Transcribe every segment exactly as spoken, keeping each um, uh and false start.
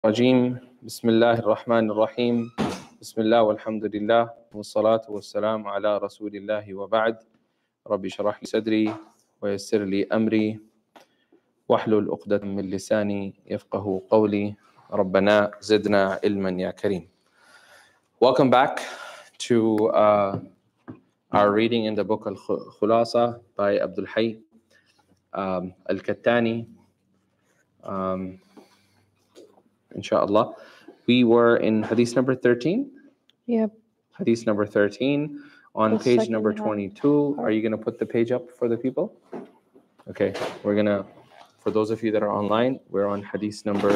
الرجيم بسم الله الرحمن الرحيم بسم الله والحمد لله والصلاة والسلام على رسول الله وبعد ربي اشرح لي صدري ويسر لي أمري واحلل عقدة من لساني يفقه قولي ربنا زدنا علما يا كريم. Welcome back to uh, our reading in the book Al-Khulasa by Abdul Hayy um, Al-Kattani. Um, Inshallah. We were in hadith number thirteen. Yep. Hadith number thirteen on The page second number half. twenty-two. Are you going to put the page up for the people? Okay. We're going to, for those of you that are online, we're on hadith number,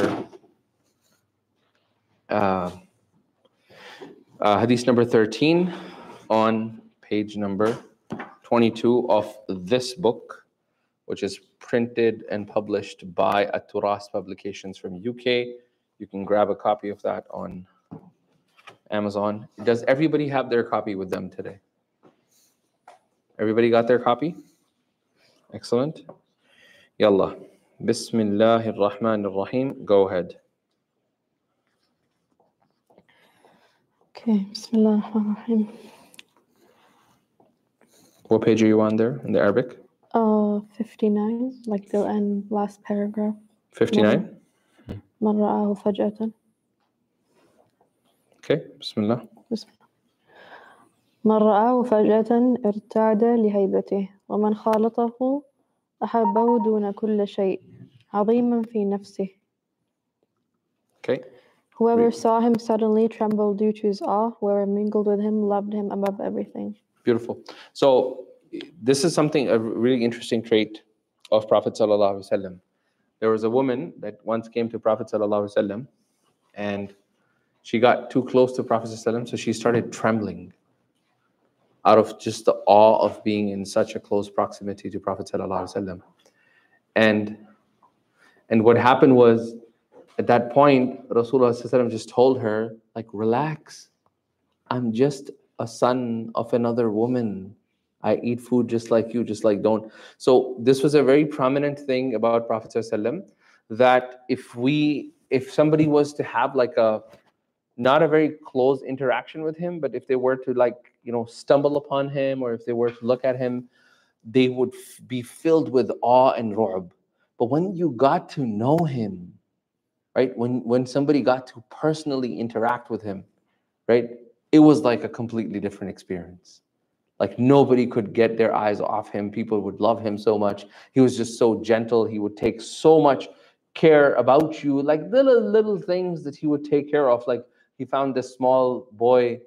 uh, uh, hadith number thirteen on page number twenty-two of this book, which is printed and published by At-Turas Publications from U K. You can grab a copy of that on Amazon. Does everybody have their copy with them today? Everybody got their copy? Excellent. Yallah. Bismillahir Rahmanir Rahim. Go ahead. Okay. Bismillah ar-Rahman ar-Rahim. What page are you on there in the Arabic? Uh, fifty-nine, like the end last paragraph. fifty-nine? من رآه فجأة. Okay. Bismillah. بسم الله. من رآه فجأة ارتعد لهيبته ومن خالطه أحبه دون كل شيء عظيما في نفسه. Okay. Whoever Read. saw him suddenly trembled due to his awe. Whoever mingled with him loved him above everything. Beautiful. So this is something, a really interesting trait of Prophet Sallallahu Alaihi Wasallam. There was a woman that once came to Prophet Sallallahu Alaihi Wasallam and she got too close to Prophet Sallallahu Alaihi Wasallam, so she started trembling out of just the awe of being in such a close proximity to Prophet Sallallahu Alaihi Wasallam. And, and what happened was, at that point, Rasulullah Sallallahu Alaihi Wasallam just told her, like, relax. I'm just a son of another woman. I eat food just like you, just like don't. So this was a very prominent thing about Prophet ﷺ, that if we, if somebody was to have like a, not a very close interaction with him, but if they were to like, you know, stumble upon him, or if they were to look at him, they would f- be filled with awe and ru'b. But when you got to know him, right, when, when somebody got to personally interact with him, right, it was like a completely different experience. Like nobody could get their eyes off him. People would love him so much. He was just so gentle. He would take so much care about you, like little, little things that he would take care of. Like he found this small boy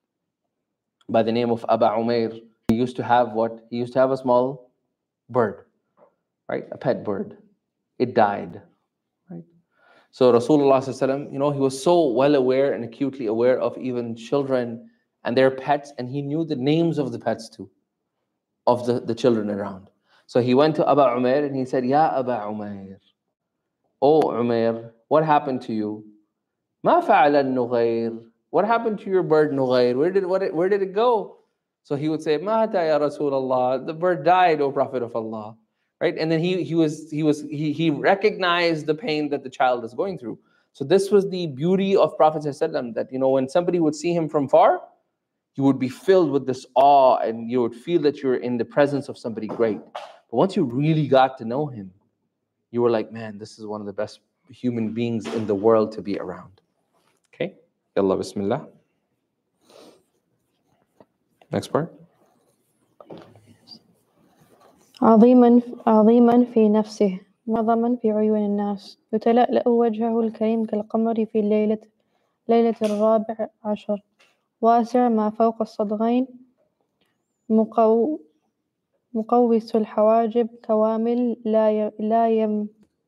by the name of Aba Umair. He used to have what? He used to have a small bird, right? A pet bird. It died, right? So Rasulullah Sallallahu Alaihi Wasallam, you know, he was so well aware and acutely aware of even children and their pets, and he knew the names of the pets too, of the, the children around. So he went to Aba Umair and he said, Ya Aba Umair, oh Umair, what happened to you? Ma fa'ala al-Nughayr? What happened to your bird Nughayr? Where did, what, where did it go? So he would say, Mata ya Rasulullah, the bird died, O Prophet of Allah. Right? And then he he was he was he he recognized the pain that the child is going through. So this was the beauty of Prophet ﷺ, that you know when somebody would see him from far, you would be filled with this awe and you would feel that you're in the presence of somebody great. But once you really got to know him, you were like, man, this is one of the best human beings in the world to be around. Okay? Yallah, bismillah. Next part. عظيما عظيما في نفسه معظما في عيون الناس يتلألأ وجهه الكريم كالقمر في ليلة ليلة الرابع عشر واسع ما فوق الصدغين مقو مقوس الحواجب كوامل لا ي... لا يم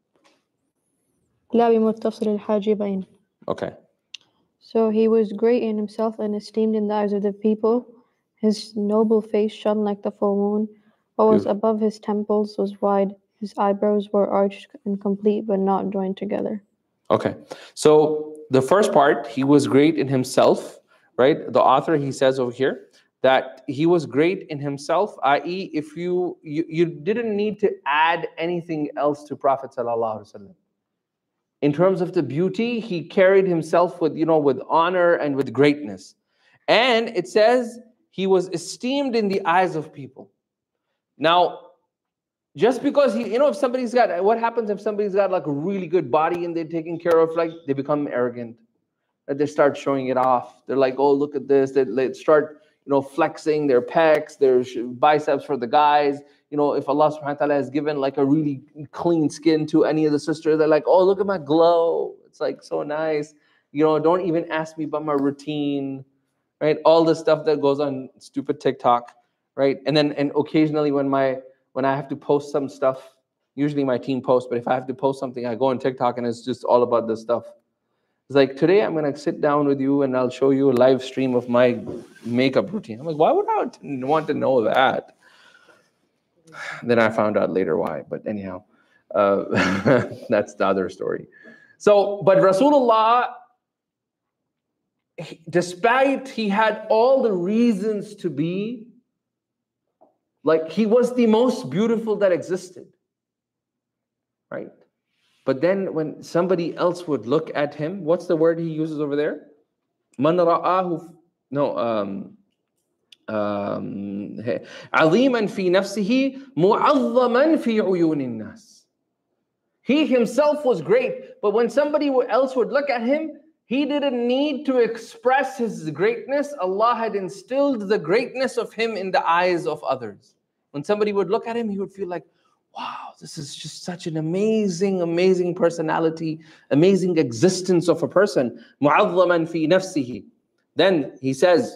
لا بمتصل الحاجبين. Okay. So he was great in himself and esteemed in the eyes of the people. His noble face shone like the full moon. What was Beautiful. above his temples was wide. His eyebrows were arched and complete but not joined together. Okay. So the first part, he was great in himself, right? The author, he says over here that he was great in himself, that is if you, you you didn't need to add anything else to Prophet Sallallahu Alaihi Wasallam. In terms of the beauty, he carried himself with, you know, with honor and with greatness. And it says he was esteemed in the eyes of people. Now, just because he, you know, if somebody's got, what happens if somebody's got like a really good body and they're taken care of, like they become arrogant. They start showing it off. They're like, oh, look at this. They, they start, you know, flexing their pecs, their biceps for the guys. You know, if Allah subhanahu wa ta'ala has given like a really clean skin to any of the sisters, they're like, oh, look at my glow. It's like so nice. You know, don't even ask me about my routine, right? All the stuff that goes on stupid TikTok, right? And then, and occasionally when my, when I have to post some stuff, usually my team posts, but if I have to post something, I go on TikTok and it's just all about this stuff. It's like, today I'm going to sit down with you and I'll show you a live stream of my makeup routine. I'm like, why would I want to know that? Then I found out later why, but anyhow, uh, that's the other story. So, but Rasulullah, despite he had all the reasons to be, like he was the most beautiful that existed, right? But then when somebody else would look at him, what's the word he uses over there? Man ra'ahu, no, um, um, عظيما في نفسه معظما في عيون الناس. He himself was great, but when somebody else would look at him, he didn't need to express his greatness. Allah had instilled the greatness of him in the eyes of others. When somebody would look at him, he would feel like, wow, this is just such an amazing, amazing personality, amazing existence of a person. مُعَظَّمًا فِي نَفْسِهِ. Then he says,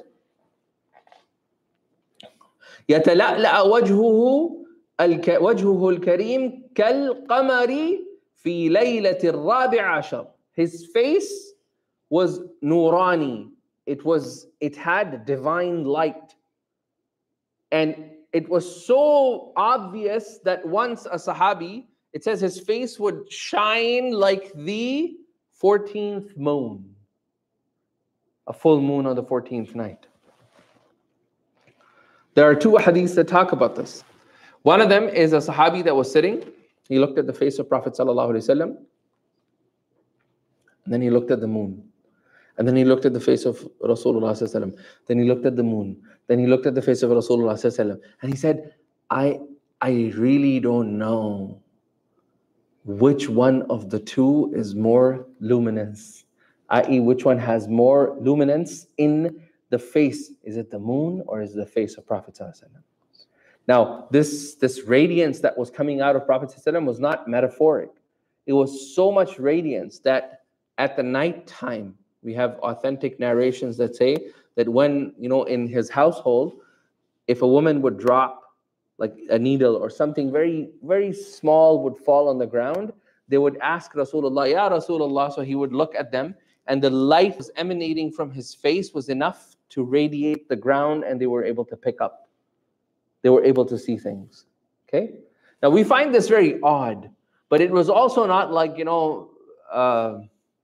يَتَلَأْلَأَ وَجْهُهُ وَجْهُهُ الْكَرِيمُ كَالْقَمَرِ فِي لَيْلَةِ الرَّابِعِ عَشَرِ. His face was nurani. It was, it had divine light. And it was so obvious that once a Sahabi, it says his face would shine like the fourteenth moon. A full moon on the fourteenth night. There are two hadiths that talk about this. One of them is a Sahabi that was sitting. He looked at the face of Prophet sallallahu alaihi wasallam. And then he looked at the moon. And then he looked at the face of Rasulullah sallallahu alaihi wasallam. Then he looked at the moon. Then he looked at the face of Rasulullah sallallahu alaihi wasallam. And he said, I, I really don't know which one of the two is more luminous, that is which one has more luminance in the face. Is it the moon or is it the face of Prophet sallallahu alaihi wasallam? Now, this, this radiance that was coming out of Prophet sallallahu alaihi wasallam was not metaphoric. It was so much radiance that at the night time, we have authentic narrations that say that when, you know, in his household, if a woman would drop like a needle or something very, very small would fall on the ground, they would ask Rasulullah, Ya Rasulullah, so he would look at them and the light was emanating from his face was enough to radiate the ground and they were able to pick up. They were able to see things, okay? Now we find this very odd, but it was also not like, you know, uh,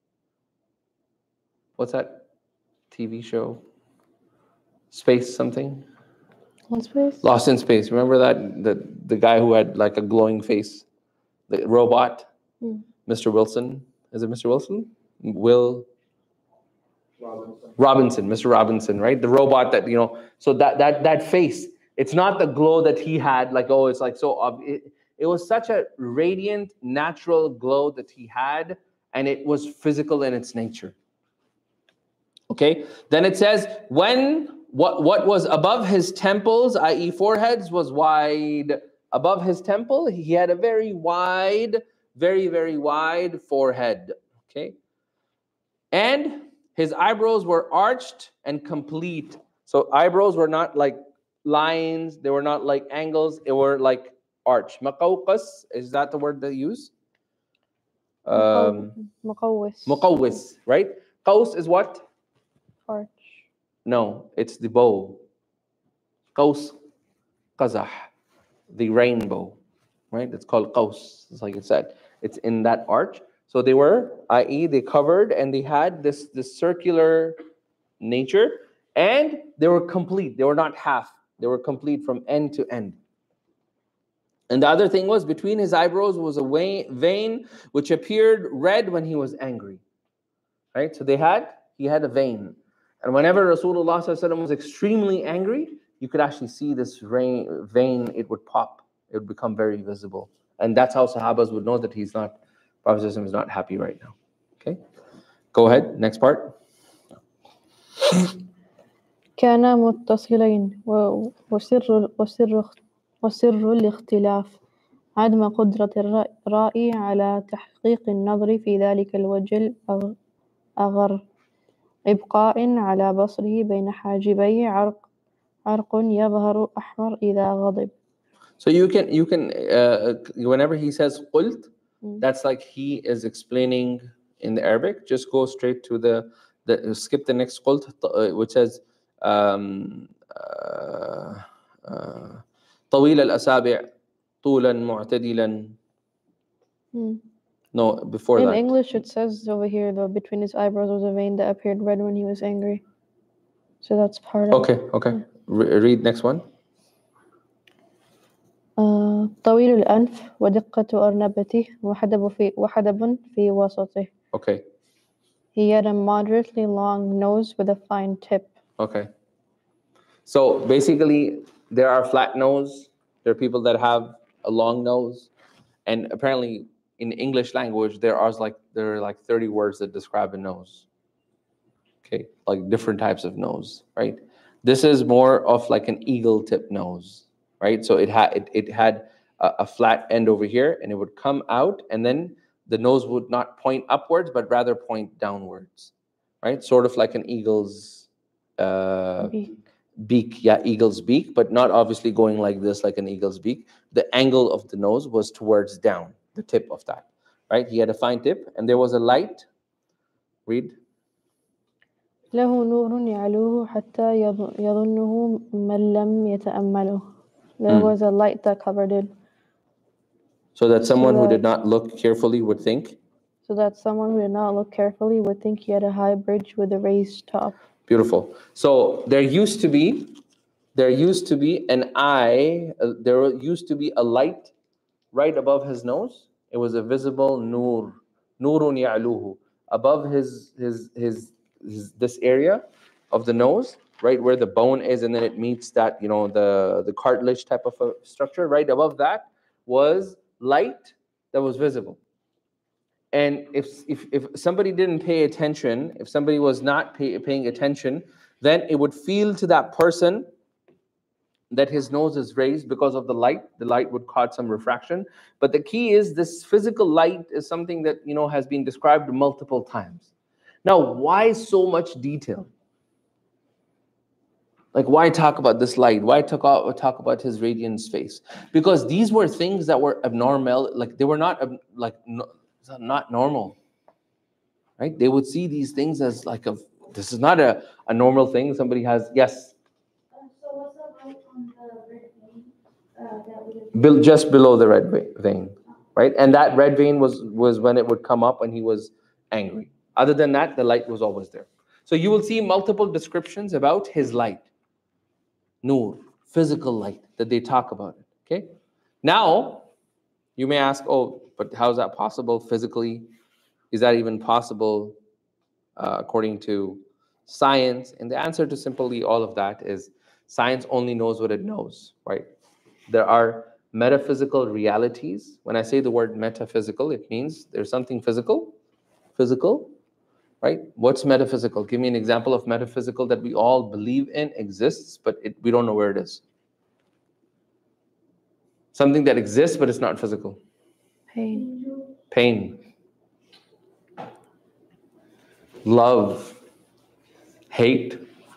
what's that T V show? Space something? What space? Lost in Space. Remember that? The, the guy who had like a glowing face? The robot? Hmm. Mister Wilson. Is it Mister Wilson? Will? Robinson. Robinson. Mister Robinson, right? The robot that, you know, so that, that, that face, it's not the glow that he had, like, oh, it's like so obvious. It, it was such a radiant, natural glow that he had, and it was physical in its nature. Okay, then it says, when what, what was above his temples, that is foreheads, was wide. Above his temple, he had a very wide, very, very wide forehead. Okay, and his eyebrows were arched and complete. So eyebrows were not like lines, they were not like angles, they were like arch. Maqawqas, is that the word they use? Um, Muqawwis. Muqawwis, right? Qaws is what? Arch. No, it's the bow. Qaws, qazah, the rainbow, right? It's called qaws. It's like it said. It's in that arch. So they were, that is they covered and they had this, this circular nature and they were complete. They were not half. They were complete from end to end. And the other thing was, between his eyebrows was a vein which appeared red when he was angry. Right? So they had, he had a vein. And whenever Rasulullah was extremely angry, you could actually see this vein, it would pop. It would become very visible. And that's how Sahabas would know that he's not, Prophet is not happy right now. Okay? Go ahead, next part. كانا متصلين وسر وسر وسر الاختلاف عدم قدرة الرائي على تحقيق النظر في ذلك الوجه الأغر إبقاء على بصره بين حاجبيه عرق عرق يظهر أحمر إذا غضب. So you can you can uh, whenever he says قلت, mm. that's like he is explaining in the Arabic. Just go straight to the, the skip the next قلت, uh, which says um, uh, uh, طويل الأصابع طولا معتدلا. Mm. No, before in that. In English, it says over here, though, between his eyebrows was a vein that appeared red when he was angry. So that's part of okay, it. Okay, okay. Re- read next one. Uh, طويل الأنف ودقة أرنبته وحدب في وحدب في وسطه. Okay. He had a moderately long nose with a fine tip. Okay. So basically, there are flat nose. There are people that have a long nose, and apparently, in English language, there are like there are like thirty words that describe a nose. Okay, like different types of nose, right? This is more of like an eagle tip nose, right? So it had it, it had a, a flat end over here, and it would come out, and then the nose would not point upwards, but rather point downwards, right? Sort of like an eagle's uh, beak. beak, yeah, eagle's beak, but not obviously going like this, like an eagle's beak. The angle of the nose was towards down, the tip of that, right? He had a fine tip, and there was a light. Read. له نور يعلوه حتى يظنه من لم يتأمله. There mm. was a light that covered it. So that someone so that, who did not look carefully would think? So that someone who did not look carefully would think he had a high bridge with a raised top. Beautiful. So there used to be, there used to be an eye, uh, there used to be a light right above his nose. It was a visible nur, nurun ya'luhu, above his, his, his, his, this area of the nose, right where the bone is, and then it meets that, you know, the, the cartilage type of a structure. Right above that was light that was visible. And if, if, if somebody didn't pay attention, if somebody was not pay, paying attention, then it would feel to that person that his nose is raised because of the light. The light would cause some refraction. But the key is this physical light is something that, you know, has been described multiple times. Now, why so much detail? Like, why talk about this light? Why talk about, talk about his radiant face? Because these were things that were abnormal. Like, they were not, like, no, not normal, right? They would see these things as like a, this is not a, a normal thing. Somebody has, yes? Uh, so what's the light on the red vein? Uh, that Be- just below the red vein, right? And that red vein was, was when it would come up when he was angry. Other than that, the light was always there. So you will see multiple descriptions about his light. Nur, physical light, that they talk about it, okay? Now, you may ask, oh, but how is that possible physically? Is that even possible uh, according to science? And the answer to simply all of that is science only knows what it knows, right? There are metaphysical realities. When I say the word metaphysical, it means there's something physical, physical, right? What's metaphysical? Give me an example of metaphysical that we all believe in exists, but it, we don't know where it is. Something that exists, but it's not physical. Pain. Pain. Love. Hate.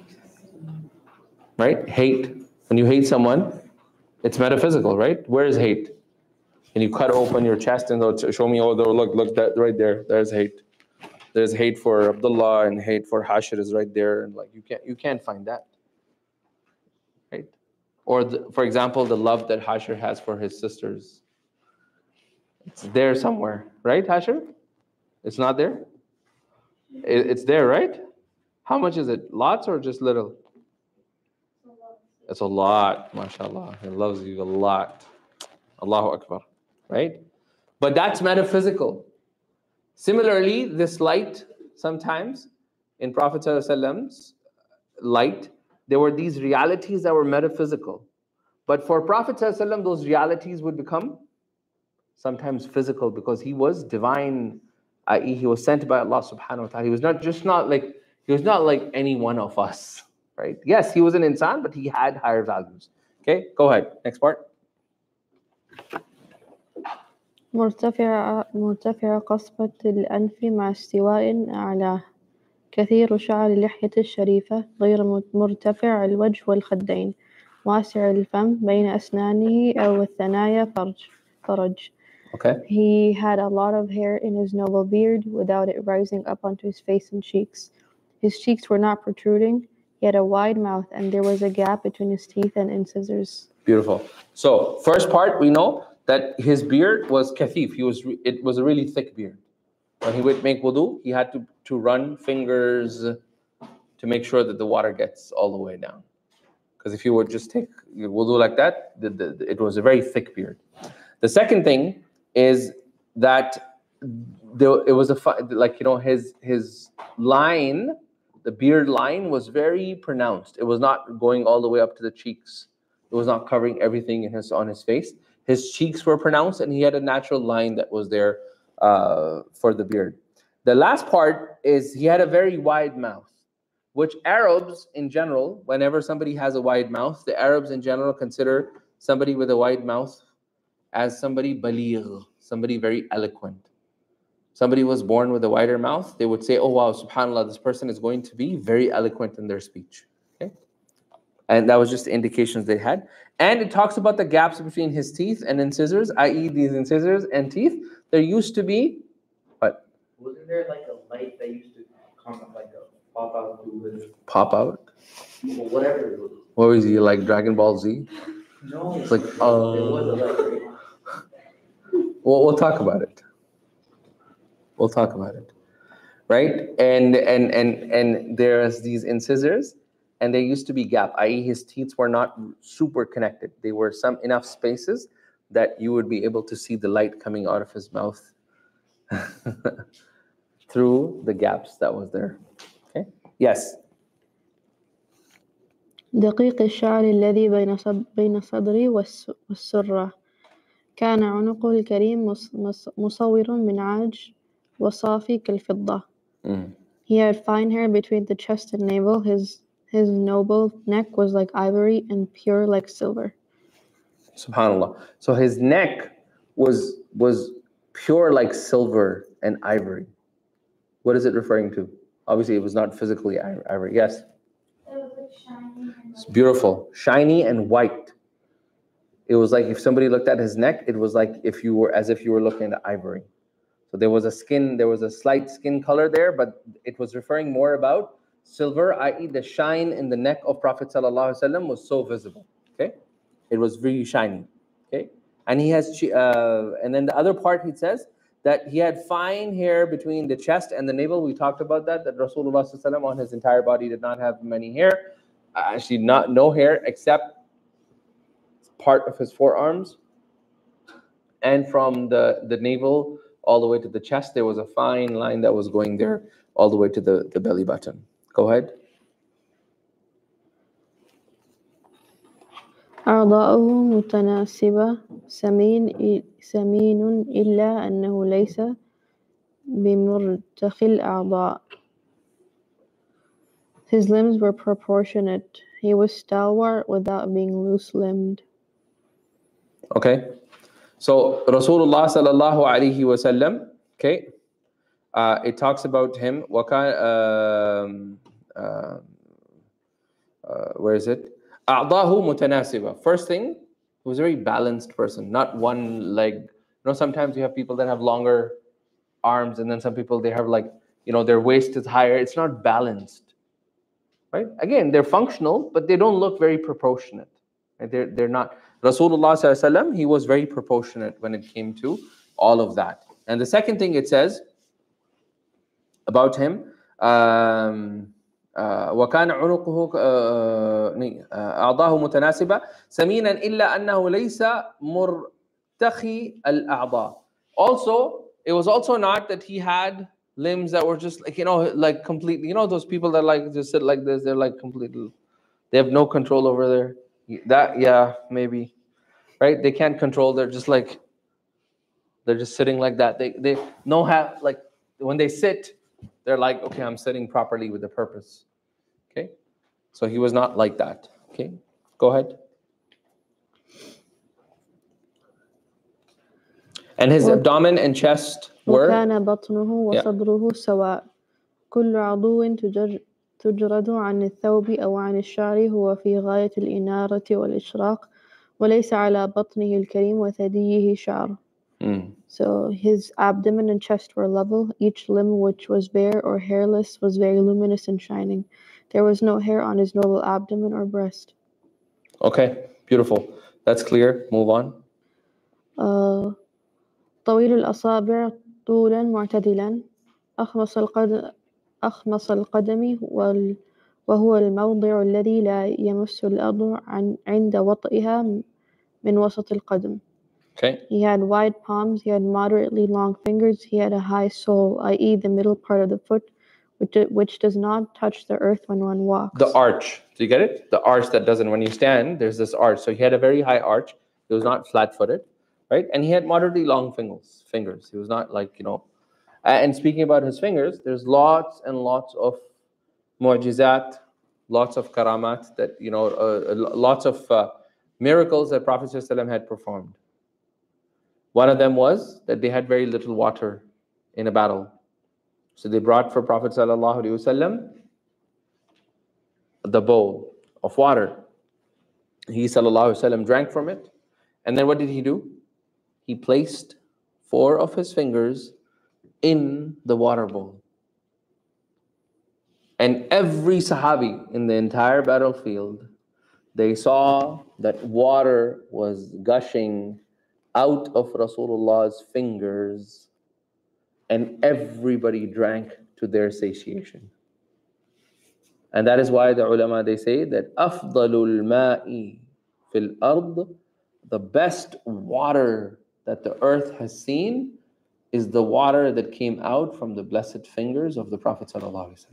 Right? Hate. When you hate someone, it's metaphysical, right? Where is hate? And you cut open your chest and they'll show me, oh, look, look, that right there. There's hate. There's hate for Abdullah and hate for Hashir is right there. And like you can't you can't find that. Right? Or the, for example, the love that Hashir has for his sisters. It's there somewhere, right, Hashir? It's not there? It, it's there, right? How much is it? Lots or just little? It's a lot, mashallah. He loves you a lot. Allahu Akbar, right? But that's metaphysical. Similarly, this light, sometimes in Prophet ﷺ's light, there were these realities that were metaphysical. But for Prophet ﷺ, those realities would become sometimes physical because he was divine, that is, he was sent by Allah subhanahu wa ta'ala. He was not just not like, he was not like any one of us, right? Yes, he was an insan, but he had higher values. Okay, go ahead. Next part. مرتفع مرتفع قصبة الأنف مع استواء أعلاه كثير شعر اللحية الشريفة غير مرتفع الوجه والخدين واسع الفم بين أسنانه أو الثنايا فرج فرج Okay. He had a lot of hair in his noble beard without it rising up onto his face and cheeks. His cheeks were not protruding. He had a wide mouth and there was a gap between his teeth and incisors. Beautiful. So first part, we know that his beard was kathif. He was, it was a really thick beard. When he would make wudu, he had to, to run fingers to make sure that the water gets all the way down. Because if you would just take your wudu like that, the, the, it was a very thick beard. The second thing is that there, it was a, like, you know, his, his line, the beard line was very pronounced. It was not going all the way up to the cheeks. It was not covering everything in his, on his face. His cheeks were pronounced and he had a natural line that was there uh, for the beard. The last part is he had a very wide mouth, which Arabs in general, whenever somebody has a wide mouth, the Arabs in general consider somebody with a wide mouth as somebody baligh, somebody very eloquent. Somebody was born with a wider mouth, they would say, oh wow, subhanAllah, this person is going to be very eloquent in their speech. Okay? And that was just the indications they had. And it talks about the gaps between his teeth and incisors, that is these incisors and teeth. There used to be, what? Wasn't there like a light that used to come up, like a pop out fluid? Pop out? Well, whatever it was. What was he, like Dragon Ball Z? No. It's like, uh, it was a light, right? Well, we'll talk about it. We'll talk about it, right? And and and and there's these incisors, and there used to be gap, that is, his teeth were not super connected. They were some enough spaces that you would be able to see the light coming out of his mouth through the gaps that was there. Okay. Yes. دقيق الشعر الذي بين صد بين صدري والسرة كان عنقه الكريم مصور من عاج وصافي كالفضة. Mm. He had fine hair between the chest and navel. His his noble neck was like ivory and pure like silver. SubhanAllah. So his neck was was pure like silver and ivory. What is it referring to? Obviously, it was not physically ivory. Yes. It was like shiny. It's beautiful, shiny and white. It was like if somebody looked at his neck, it was like if you were as if you were looking at ivory. So there was a skin, there was a slight skin color there, but it was referring more about silver, that is the shine in the neck of Prophet ﷺ was so visible. Okay, it was really shiny. Okay, and he has, uh, and then the other part he says that he had fine hair between the chest and the navel. We talked about that. That Rasulullah ﷺ on his entire body did not have many hair, actually not no hair except part of his forearms, and from the the navel all the way to the chest, there was a fine line that was going there all the way to the, the belly button. Go ahead. أعضاؤه متناسبة سمين سمين إلا أنه ليس بمرتخي الأعضاء. His limbs were proportionate. He was stalwart without being loose-limbed. Okay. So Rasulullah sallallahu alaihi wasallam, okay, uh, it talks about him. Um, uh, uh, where is it? أعضاؤه متناسبة. First thing, he was a very balanced person, not one leg. You know, sometimes you have people that have longer arms, and then some people they have like, you know, their waist is higher. It's not balanced, right? Again, they're functional, but they don't look very proportionate. Right? They're they're not. Rasulullah sallallahu alaihi wasallam, he was very proportionate when it came to all of that. And the second thing it says about him, um, وكان عنقه أعضاه متناسبة سمينا إلا أنه ليس تَخِي الْأَعْضَاء. Also, it was also not that he had limbs that were just like, you know, like completely, you know, those people that like just sit like this, they're like completely, they have no control over their, that, yeah, maybe, right? They can't control, they're just like, they're just sitting like that. They, they know how, like, when they sit, they're like, okay, I'm sitting properly with a purpose, okay? So he was not like that, okay? Go ahead. And his abdomen and chest were, وكان بطنه Yeah. وصدره سواء كل عضو تجر تجرد عن الثوب أو عن الشعر هو في غاية الإنارة والإشراق وليس على بطنه الكريم وثدييه شعر. Mm. So his abdomen and chest were level. Each limb which was bare or hairless was very luminous and shining. There was no hair on his noble abdomen or breast. Okay, beautiful. That's clear. Move on. Uh, طويل الأصابع طولا معتدلا أخمص القدم أخمص القدم وال وهو الموضع الذي لا يمس الأرض عن عند وطئها من وسط القدم. Okay. He had wide palms, he had moderately long fingers, he had a high sole, that is the middle part of the foot, which, which does not touch the earth when one walks. The arch. Do you get it? The arch that doesn't, when you stand, there's this arch. So he had a very high arch. He was not flat-footed, right? And he had moderately long fingers. Fingers. He was not like, you know. And speaking about his fingers, there's lots and lots of mu'jizat, lots of karamat, that, you know, uh, lots of uh, miracles that Prophet ﷺ had performed. One of them was that they had very little water in a battle. So they brought for Prophet ﷺ the bowl of water. He ﷺ drank from it. And then what did he do? He placed four of his fingers in the water bowl. And every Sahabi in the entire battlefield, they saw that water was gushing out of Rasulullah's fingers, and everybody drank to their satiation. And that is why the ulama, they say that أفضل الماء في الأرض, the best water that the earth has seen is the water that came out from the blessed fingers of the Prophet ﷺ.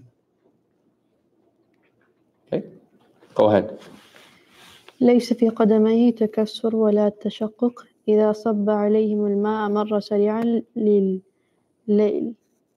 Okay, go ahead. ليس في قدميه تكسر ولا تشقق إذا صب عليهم الماء مر سريعا لل... لل...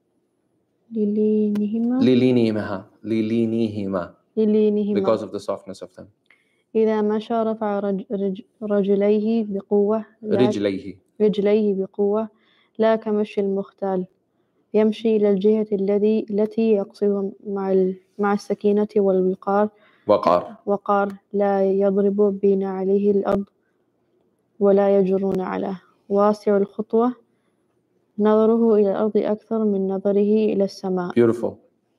للينهما لِلِينِهِمَا لِلِينِهِمَا للينهما because of the softness of them. إذا مشى رفع رج... رج... رجليه بقوة لا... رجليه رجليه بقوة لا كمشي المختال يمشي إلى الجهة الذي التي يقصد مع ال... مع السكينة والوقار وقار. وقار لا يضرب بين عليه الأرض ولا يجرون عليه واسع الخطوة نظره إلى الأرض أكثر من نظره إلى السماء. Beautiful.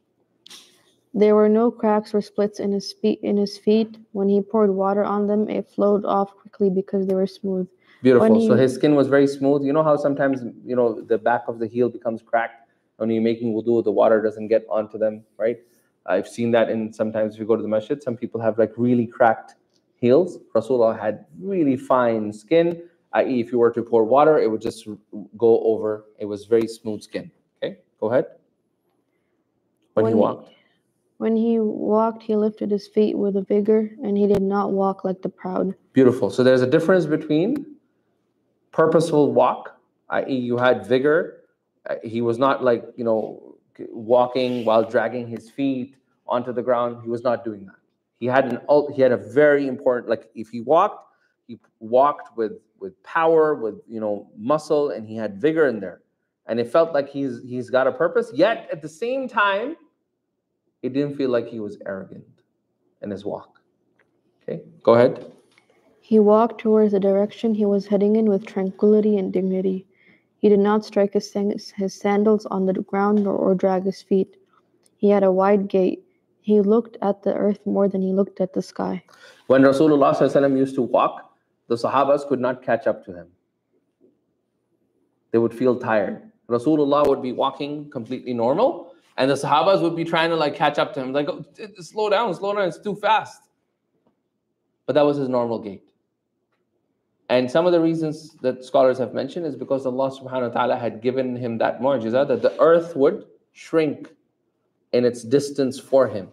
There were no cracks or splits in his feet. In his feet, when he poured water on them, it flowed off quickly because they were smooth. Beautiful. He, so his skin was very smooth. You know how sometimes, you know, the back of the heel becomes cracked when you're making wudu, the water doesn't get onto them, right? I've seen that in sometimes if you go to the masjid, some people have like really cracked heels. Rasulullah had really fine skin, that is if you were to pour water, it would just go over. It was very smooth skin. Okay, go ahead. When, when he walked. He, when he walked, he lifted his feet with a vigor, and he did not walk like the proud. Beautiful. So there's a difference between purposeful walk, that is you had vigor. He was not like, you know, walking while dragging his feet onto the ground. He was not doing that. He had an he had a very important, like if he walked, he walked with with power, with, you know, muscle, and he had vigor in there, and it felt like he's he's got a purpose. Yet at the same time, it didn't feel like he was arrogant in his walk. Okay, go ahead. He walked towards the direction he was heading in with tranquility and dignity. He did not strike his, his sandals on the ground or, or drag his feet. He had a wide gait. He looked at the earth more than he looked at the sky. When Rasulullah sallallahu alaihi wasallam used to walk, the Sahabas could not catch up to him. They would feel tired. Rasulullah would be walking completely normal, and the Sahabas would be trying to like catch up to him, like, oh, slow down, slow down, it's too fast. But that was his normal gait. And some of the reasons that scholars have mentioned is because Allah subhanahu wa ta'ala had given him that mu'jiza that the earth would shrink in its distance for him.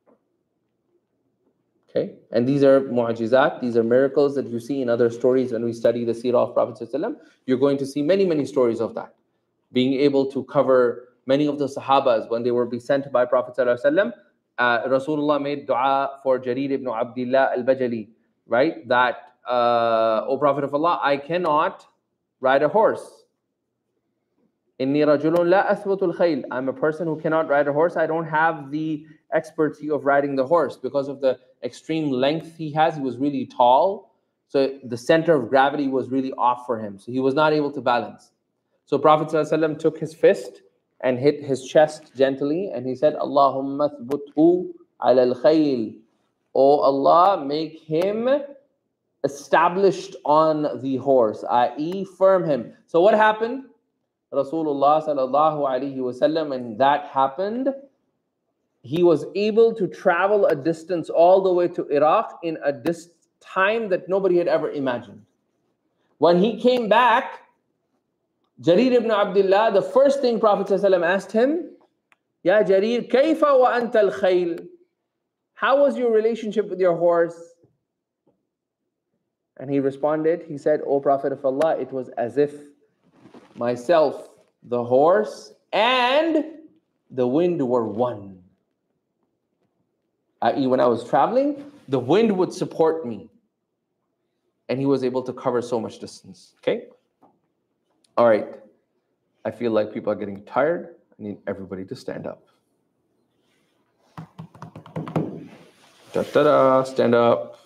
Okay, and these are mu'jizat, these are miracles that you see in other stories. When we study the seerah of Prophet ﷺ, you're going to see many, many stories of that. Being able to cover many of the Sahabas when they were being sent by Prophet ﷺ, uh, Rasulullah made dua for Jarir ibn Abdullah al-Bajali, right? That, uh, O Prophet of Allah, I cannot ride a horse. Inni rajulun la athbutul khayl. I'm a person who cannot ride a horse. I don't have the expertise of riding the horse because of the extreme length he has. He was really tall. So the center of gravity was really off for him. So he was not able to balance. So Prophet ﷺ took his fist and hit his chest gently and he said, Allahumma thbuthu ala al-khayl. Oh Allah, make him established on the horse, that is firm him. So what happened? Rasulullah sallallahu alaihi wasallam, and that happened, he was able to travel a distance all the way to Iraq in a dis- time that nobody had ever imagined. When he came back, Jarir ibn Abdullah, the first thing Prophet ﷺ asked him, Ya Jarir, kayfa wa anta al-khayl? How was your relationship with your horse? And he responded, he said, O Prophet of Allah, it was as if myself, the horse, and the wind were one. that is, when I was traveling, the wind would support me. And he was able to cover so much distance. Okay? All right. I feel like people are getting tired. I need everybody to stand up. Da-da-da, stand up.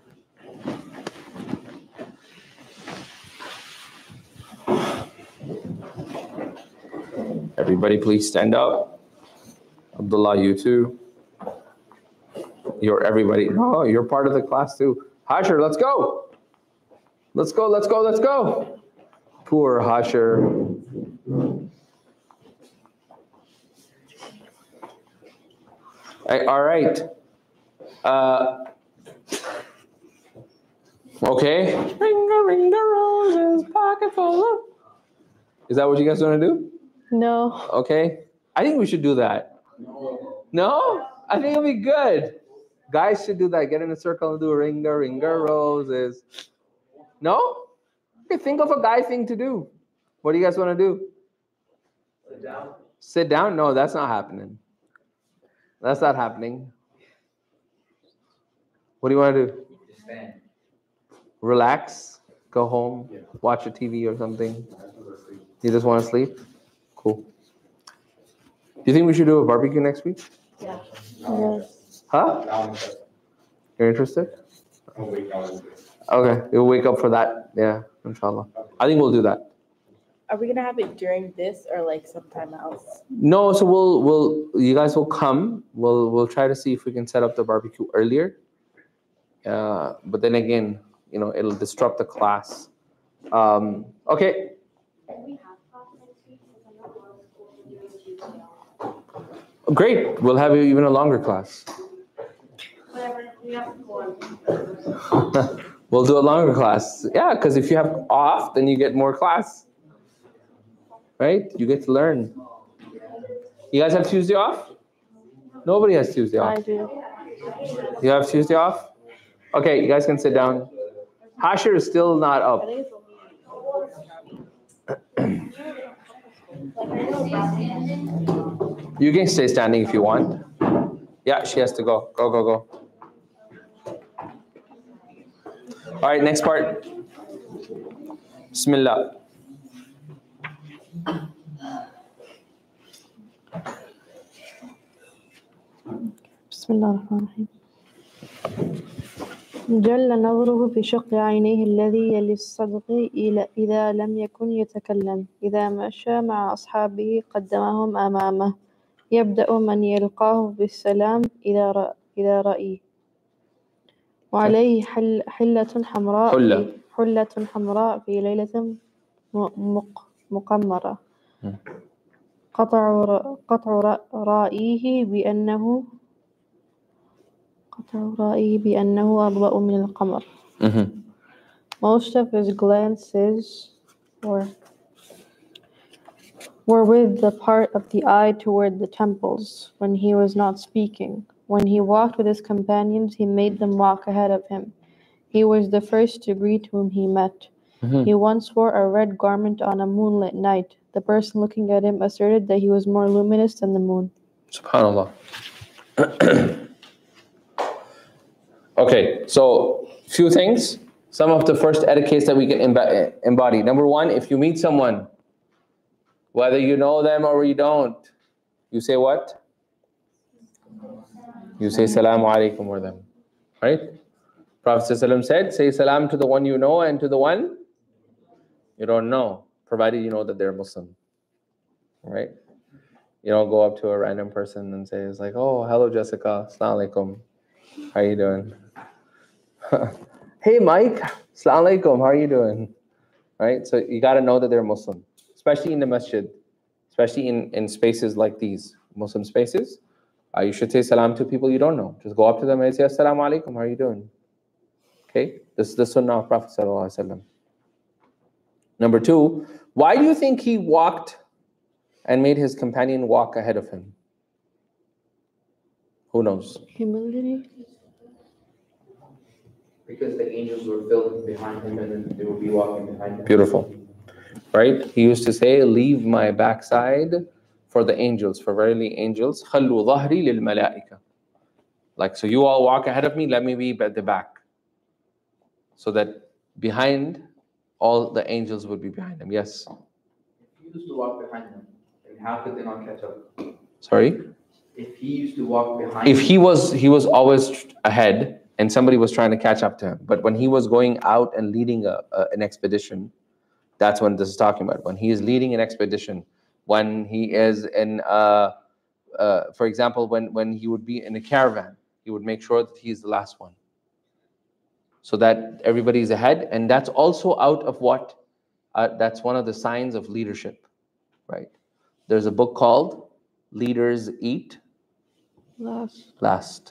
Everybody please stand up. Abdullah, you too. You're everybody. Oh, you're part of the class too. Hashir, let's go. Let's go, let's go, let's go. Poor Hashir. All right. Uh, okay. Ring a ring the roses, pocket full of. Is that what you guys want to do? No. Okay. I think we should do that. No? No? I think it'll be good. Guys should do that. Get in a circle and do ringa, ringa, roses. No? Okay, think of a guy thing to do. What do you guys want to do? Sit down. Sit down? No, that's not happening. That's not happening. What do you want to do? Just stand. Relax, go home, watch a T V or something. You just want to sleep? Cool. Do you think we should do a barbecue next week? Yeah. Yes. Huh? You're interested? Okay, you'll wake up for that. Yeah, inshallah. I think we'll do that. Are we gonna have it during this or like sometime else? No, so we'll we'll you guys will come. We'll we'll try to see if we can set up the barbecue earlier. Uh, but then again, you know, it'll disrupt the class. Um, okay. Can we have class next week? Because I'm not going to school to do it Tuesday. Great. We'll have even a longer class. Whatever, we have to go on. We'll do a longer class. Yeah, because if you have off, then you get more class. Right? You get to learn. You guys have Tuesday off? Nobody has Tuesday I off. do. You have Tuesday off? Okay, you guys can sit down. Hashir is still not up. You can stay standing if you want. Yeah, she has to go. Go, go, go. All right, next part. Bismillah. بسم الله الرحمن الرحيم. جل نظره في شق عينيه الذي يلي الصدق إلى- إذا لم يكن يتكلم. إذا مشى مع أصحابه قدمهم أمامه. يبدأ من يلقاه بالسلام إذا رأ إذا رأيه. وعليه حل حلة حمراء حلة. في حلة حمراء في ليلة م- مق مقمرة. قطع ر- قطع ر- رأيه بأنه قطع رأيه بأنه أضوأ من القمر. Mm-hmm. Most of his glances were, were with the part of the eye toward the temples when he was not speaking. When he walked with his companions, he made them walk ahead of him. He was the first to greet whom he met. Mhm. He once wore a red garment on a moonlit night. The person looking at him asserted that he was more luminous than the moon. Subhanallah. Okay, so few things. Some of the first etiquettes that we can emb- embody. Number one, if you meet someone, whether you know them or you don't, you say what? You say Salaam Alaikum or them, right? Prophet ﷺ said, say salam to the one you know and to the one you don't know, provided you know that they're Muslim, right? You don't go up to a random person and say, it's like, oh, hello, Jessica, Assalamu alaikum. How you doing? Hey, Mike, Assalamu alaikum, how are you doing? Right? So you got to know that they're Muslim, especially in the masjid, especially in, in spaces like these, Muslim spaces. Uh, you should say salam to people you don't know. Just go up to them and say, Assalamu alaikum, how are you doing? Okay, this is the sunnah of Prophet sallallahu alaihi wasallam. Number two, why do you think he walked and made his companion walk ahead of him? Who knows? Humility? Because the angels were filling behind him and then they would be walking behind him. Beautiful. Right? He used to say, leave my backside for the angels, for verily angels, خَلُّوا ظَهْرِي لِلْمَلَائِكَةِ. Like, so you all walk ahead of me, let me be at the back. So that behind, all the angels would be behind him. Yes? If he used to walk behind them, then how could they not catch up? Sorry? If he used to walk behind If them, he was, he was always ahead and somebody was trying to catch up to him. But when he was going out and leading a, a, an expedition, that's when this is talking about. When he is leading an expedition, when he is in, uh, uh, for example, when, when he would be in a caravan, he would make sure that he's the last one, so that everybody's ahead. And that's also out of what? Uh, that's one of the signs of leadership, right? There's a book called Leaders Eat Last. Last.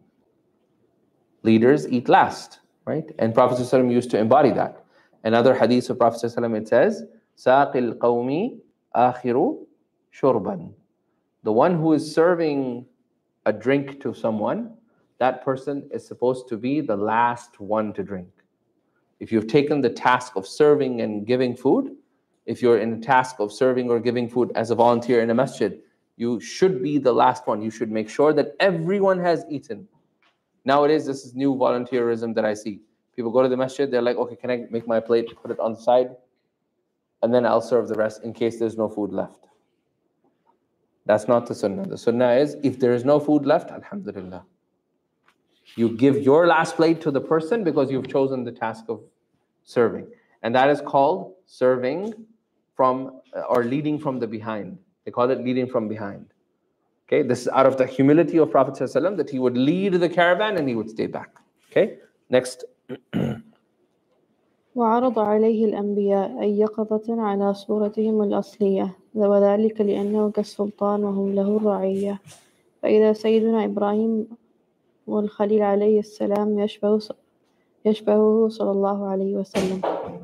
Leaders eat last, right? And Prophet ﷺ used to embody that. Another hadith of Prophet ﷺ, it says, سَاقِ الْقَوْمِ آخِرُ شُرْبًا. The one who is serving a drink to someone, that person is supposed to be the last one to drink. If you've taken the task of serving and giving food, if you're in a task of serving or giving food as a volunteer in a masjid, you should be the last one. You should make sure that everyone has eaten. Nowadays, this is new volunteerism that I see. People go to the masjid, they're like, okay, can I make my plate, put it on the side, and then I'll serve the rest in case there's no food left. That's not the sunnah. The sunnah is, if there is no food left, alhamdulillah. You give your last plate to the person because you've chosen the task of serving. And that is called serving from, or leading from the behind. They call it leading from behind. Okay, this is out of the humility of Prophet ﷺ, that he would lead the caravan and he would stay back. Okay, next. وعرض عليه الأنبياء أي يقظة على صورتهم الأصلية وذلك لأنه كالسلطان وهم له الرعية فإذا سيدنا إبراهيم والخليل عليه السلام يشبه يشبهه صلى الله عليه وسلم.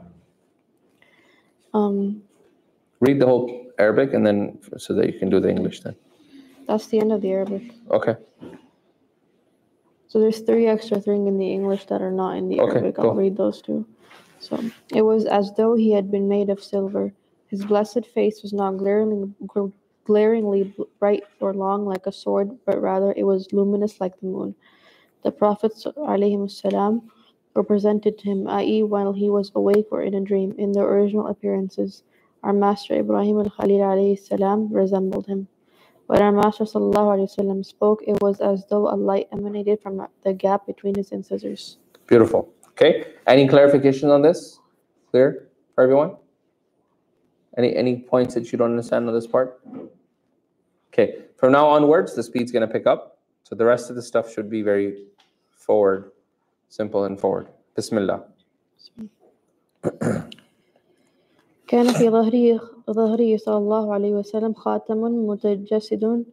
Um, Read the whole Arabic and then so that you can do the English then. That's the end of the Arabic. Okay. So there's three extra things in the English that are not in the Okay, Arabic. I'll go. read those two. So it was as though he had been made of silver. His blessed face was not glaringly, glaringly bright or long like a sword, but rather it was luminous like the moon. The prophets ﷺ were presented to him, that is while he was awake or in a dream, in their original appearances. Our master Ibrahim al-Khalil ﷺ resembled him. When our Master ﷺ spoke, it was as though a light emanated from the gap between his incisors. Beautiful. Okay. Any clarification on this? Clear for everyone? Any any points that you don't understand on this part? Okay. From now onwards, the speed's going to pick up. So the rest of the stuff should be very forward, simple and forward. Bismillah. كان في ظهره ظهره صلى الله عليه وسلم خاتم متجسد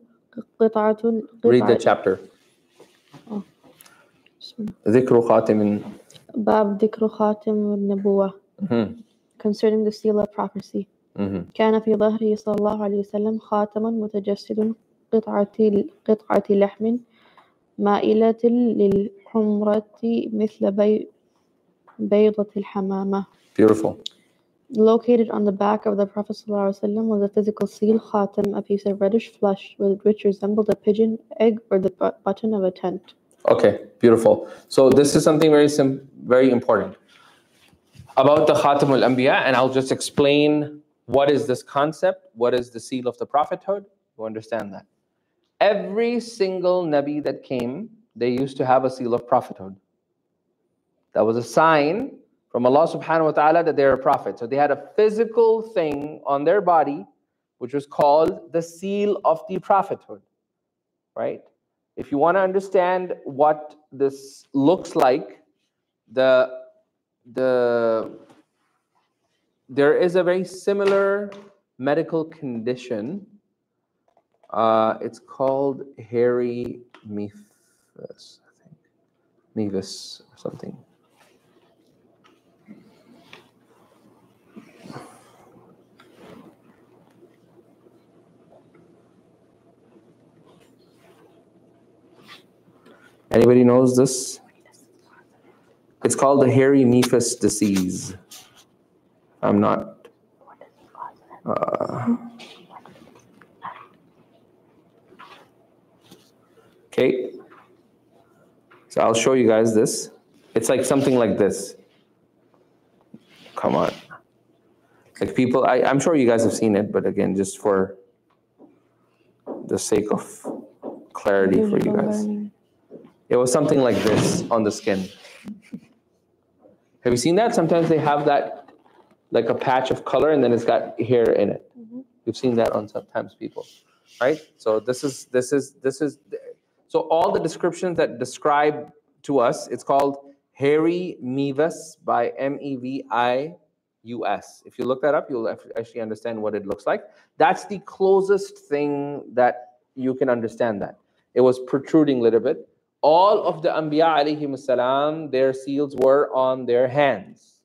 قطعة Read the قطعة chapter. Oh. ذكر خاتم باب ذكر خاتم النبوة. Mhm. Concerning the seal of prophecy. Mhm. كان في ظهره صلى الله عليه وسلم خاتما متجسد قطعة قطعة لحم مائلة للحمرة مثل بي بيضة الحمامة. Beautiful. Located on the back of the Prophet ﷺ was a physical seal, khatam, a piece of reddish flesh which resembled a pigeon egg or the bu- button of a tent. Okay, beautiful. So this is something very sim- very important about the Khatam al-Anbiya, and I'll just explain what is this concept, what is the seal of the prophethood. You understand that. Every single Nabi that came, they used to have a seal of prophethood. That was a sign from Allah subhanahu wa ta'ala that they're a prophet. So they had a physical thing on their body, which was called the seal of the prophethood, right? If you want to understand what this looks like, the, the, there is a very similar medical condition. Uh, it's called hairy mephus, I think. Mevis or something. Anybody knows this? It's called the hairy mephus disease. I'm not. Uh, okay. So I'll show you guys this. It's like something like this. Come on. Like people, I, I'm sure you guys have seen it, but again, just for the sake of clarity for you guys. It was something like this on the skin. Have you seen that? Sometimes they have that, like a patch of color, and then it's got hair in it. Mm-hmm. You've seen that on sometimes people, right? So this is, this is, this is, so all the descriptions that describe to us, it's called hairy mevis by M E V I U S. If you look that up, you'll actually understand what it looks like. That's the closest thing that you can understand that. It was protruding a little bit. All of the Anbiya alayhim salam, their seals were on their hands.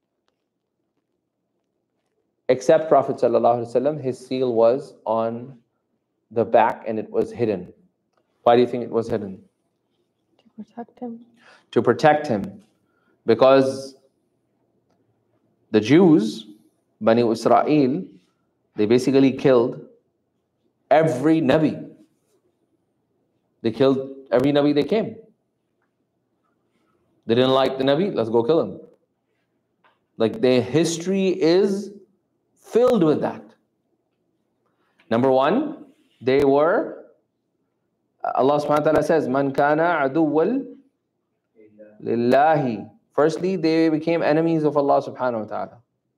Except Prophet sallallahu alaihi wasallam, his seal was on the back and it was hidden. Why do you think it was hidden? To protect him. To protect him. Because the Jews, Bani Israel, they basically killed every Nabi. They killed every Nabi they came. They didn't like the Nabi, let's go kill him. Like their history is filled with that. Number one, they were, Allah subhanahu wa ta'ala says, Man kana aduwwal lillahi. Firstly, they became enemies of Allah subhanahu wa ta'ala.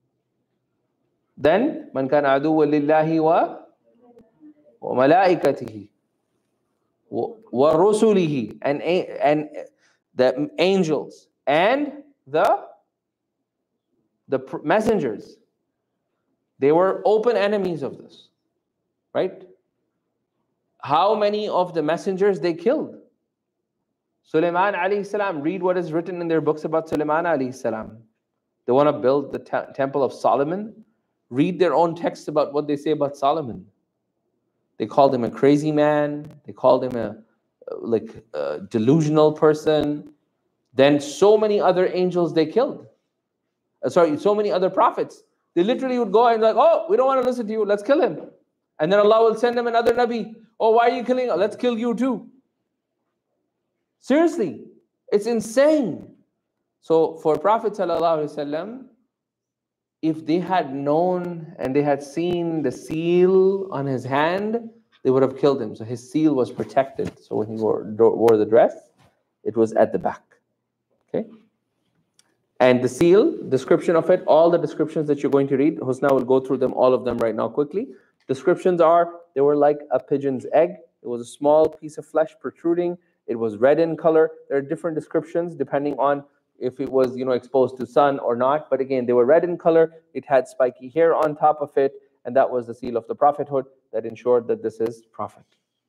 Then, Man kana aduwwal lillahi wa wa malaikatihi wa rusulihi, and and the angels and the the messengers. They were open enemies of this, right? How many of the messengers they killed? Sulaiman alayhi salam, read what is written in their books about Sulaiman alayhi salam. They want to build the te- temple of Solomon. Read their own texts about what they say about Solomon. They called him a crazy man. They called him a like a delusional person. Then so many other angels they killed. Uh, sorry, so many other prophets. They literally would go and like, oh, we don't want to listen to you. Let's kill him. And then Allah will send them another Nabi. Oh, why are you killing? Let's kill you too. Seriously, it's insane. So for Prophet ﷺ, if they had known and they had seen the seal on his hand, they would have killed him. So his seal was protected. So when he wore, wore the dress, it was at the back. Okay. And the seal, description of it, all the descriptions that you're going to read, Husna will go through them, all of them right now quickly. Descriptions are, they were like a pigeon's egg. It was a small piece of flesh protruding. It was red in color. There are different descriptions depending on if it was, you know, exposed to sun or not. But again, they were red in color. It had spiky hair on top of it. And that was the seal of the prophethood that ensured that this is prophet.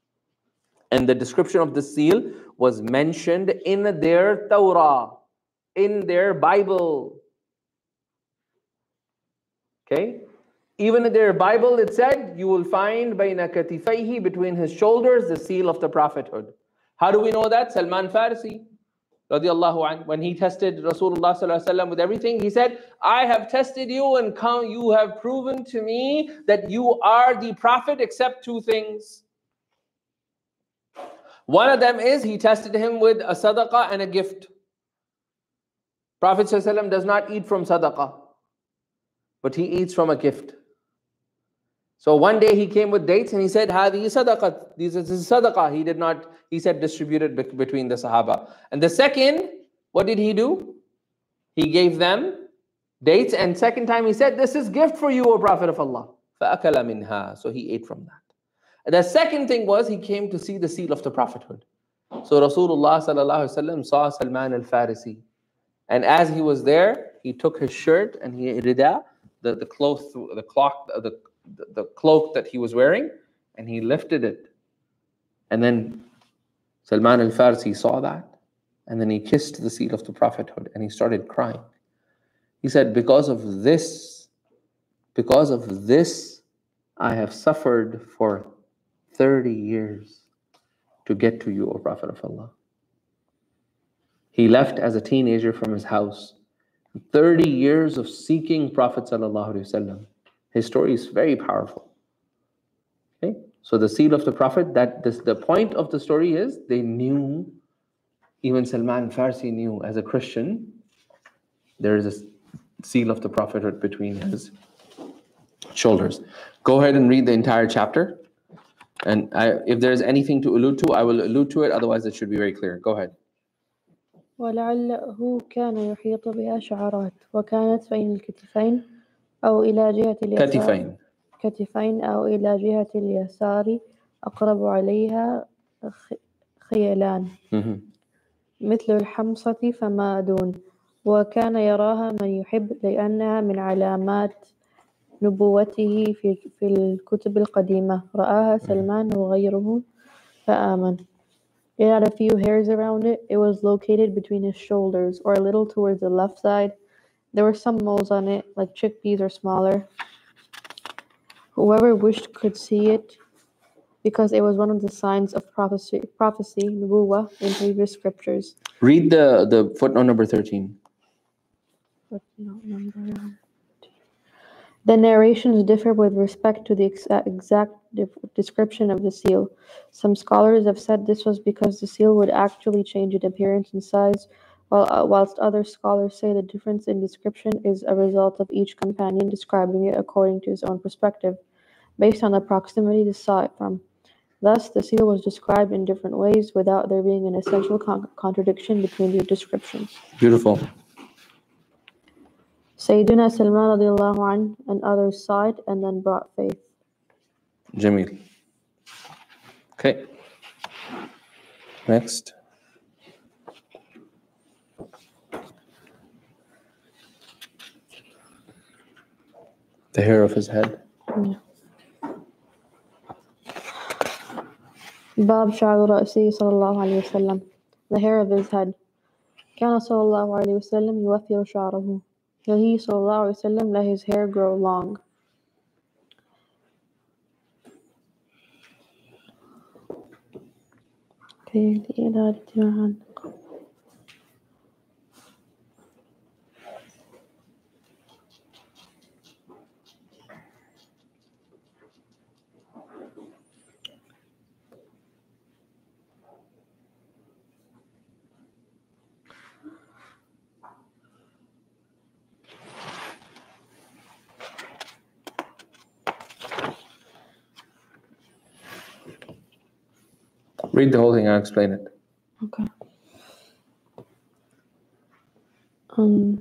And the description of the seal was mentioned in their Torah. in their Bible. Okay? Even in their Bible, it said, you will find بَيْنَ كَتِفَيْهِ, between his shoulders, the seal of the prophethood. How do we know that? Salman Farsi, radiallahu anh, when he tested Rasulullah sallallahu alaihi wasallam with everything, he said, I have tested you and come, you have proven to me that you are the prophet except two things. One of them is he tested him with a sadaqah and a gift. Prophet sallallahu alaihi wasallam does not eat from sadaqah, but he eats from a gift. So one day he came with dates and he said, Hadi sadaqah, this is sadaqah. He did not, he said distribute it between the Sahaba. And the second, what did he do? He gave them dates, and second time he said, this is gift for you, O Prophet of Allah. فَأَكَلَ مِنْهَا. So he ate from that. And the second thing was he came to see the seal of the prophethood. So Rasulullah sallallahu alaihi wasallam saw Salman al-Farisi. And as he was there, he took his shirt and he rida, the, the cloth, the cloth, the The, the cloak that he was wearing, and he lifted it. And then Salman al-Farsi saw that, and then he kissed the seal of the prophethood and he started crying. He said, because of this, because of this, I have suffered for thirty years to get to you, O Prophet of Allah. He left as a teenager from his house. thirty years of seeking Prophet sallallahu alaihi wasallam. His story is very powerful. Okay, so the seal of the Prophet, that this, the point of the story is they knew, even Salman Farsi knew as a Christian, there is a seal of the Prophethood between his shoulders. Go ahead and read the entire chapter. And I, if there's anything to allude to, I will allude to it. Otherwise, it should be very clear. Go ahead. ولعله كان يحيط بها شعرات وكانت بين الكتفين أو إلى جهة اليسار كتفين كتفين أو إلى جهة اليسار أقرب عليها خيلان مثل الحمصة فما دون وكان يراها من يحب لأنها من علامات نبوته في في الكتب القديمة رآها سلمان وغيره فآمن. It had a few hairs around it. It was located between his shoulders or a little towards the left side. There were some moles on it, like chickpeas or smaller. Whoever wished could see it, because it was one of the signs of prophecy, prophecy, nubuwah, in previous scriptures. Read the, the footnote number thirteen. Footnote number. The narrations differ with respect to the exact, exact description of the seal. Some scholars have said this was because the seal would actually change in appearance and size, while, uh, whilst other scholars say the difference in description is a result of each companion describing it according to his own perspective, based on the proximity they saw it from. Thus, the seal was described in different ways without there being an essential con- contradiction between the descriptions. Beautiful. Sayyidina Salman radiallahu anhu and others saw it and then brought faith. Jamil. Okay. Next. The hair of his head. Yeah. باب شعر رأسه صلى الله عليه وسلم. The hair of his head. كان صلى الله عليه وسلم يوفر شعره. So he صلى الله عليه وسلم let his hair grow long. Okay, Read the whole thing, I'll explain it. Okay. Um,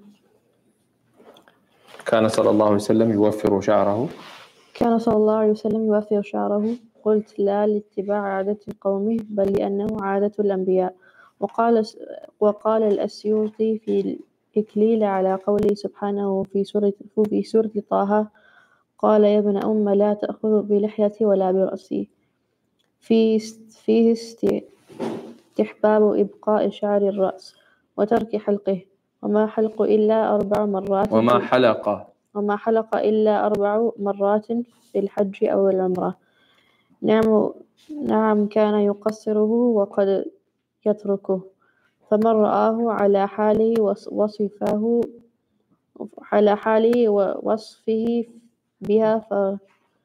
كان صلى الله عليه وسلم يوفر شعره. كان صلى الله عليه وسلم يوفر شعره. قلت لا لاتباع عادة قومه بل لأنه عادة الأنبياء. وقال وقال الأسيوطي في الإكليل على قوله سبحانه في سورة في سورة طه قال يا ابن أم لا تأخذ بلحيتي ولا برأسي. في فيه استحباب إبقاء شعر الرأس وترك حلقه وما حلق إلا أربع مرات وما في- حلق. وما حلق إلا أربع مرات في الحج أو العمرة. نعم نعم كان يقصره وقد يتركه، فمن رآه على حاله وص- وصفه على حاله ووصفه بها ف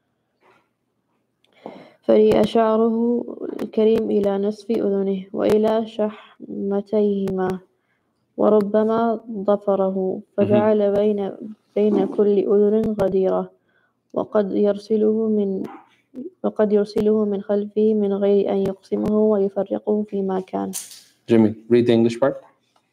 فريء شعره الكريم إلى نصف أذنه وإلى شحمتيهما، وربما ضفره، فجعل بين بين كل أذن غديرة، وقد يرسله من وقد يرسله من خلفه من غير أن يقسمه ويفرقه فيما كان. Jimmy, read the English part.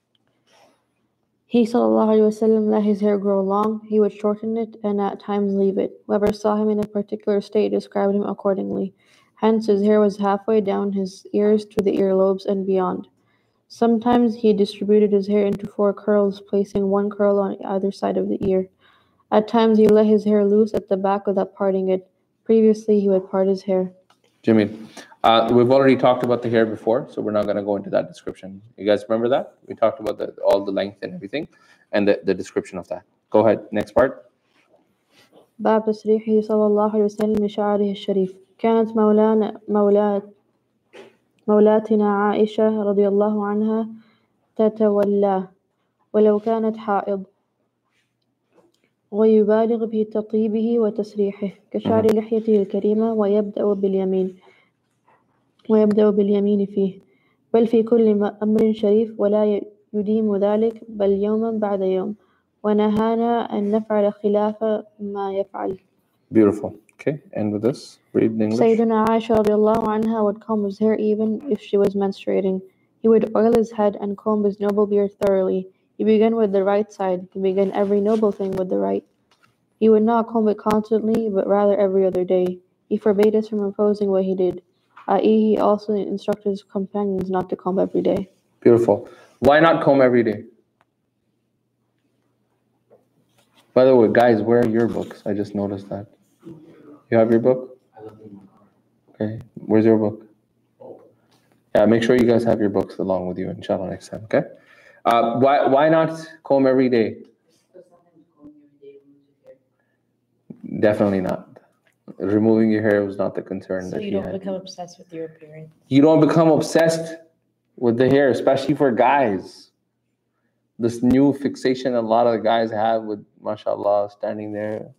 He sallallahu alaihi wasallam let his hair grow long, he would shorten it and at times leave it. Whoever saw him in a particular state described him accordingly. Hence his hair was halfway down his ears to the earlobes and beyond. Sometimes he distributed his hair into four curls, placing one curl on either side of the ear. At times he let his hair loose at the back without parting it. Previously he would part his hair. Jimmy, uh, we've already talked about the hair before, so we're not going to go into that description. You guys remember that? We talked about the, all the length and everything, and the, the description of that. Go ahead, next part. باب تسريحه صلى الله عليه وسلم بشعره الشريف. كانت مولانا مولا مولاتنا عائشة رضي الله عنها تتولاه ولو كانت حائض، ويبالغ في تطيبه وتسريحه كشعر لحيته الكريمة، ويبدأ باليمين ويبدأ باليمين فيه، بل في كل أمر شريف، ولا يديم ذلك بل يوما بعد يوم، ونهانا أن نفعل خلاف ما يفعل. Beautiful. Okay, and with this, read in English. Sayyiduna Aisha radiallahu anha would comb his hair even if she was menstruating. He would oil his head and comb his noble beard thoroughly. He began with the right side. He began every noble thing with the right. He would not comb it constantly, but rather every other day. He forbade us from imposing what he did, that is, he also instructed his companions not to comb every day. Beautiful. Why not comb every day? By the way, guys, where are your books? I just noticed that. You have your book? Okay. Where's your book? Yeah, make sure you guys have your books along with you, inshallah, next time, okay? Uh, why why not comb every day? Definitely not. Removing your hair was not the concern So that you he don't had. become obsessed with your appearance. You don't become obsessed with the hair, especially for guys. This new fixation a lot of the guys have with, mashallah, standing there.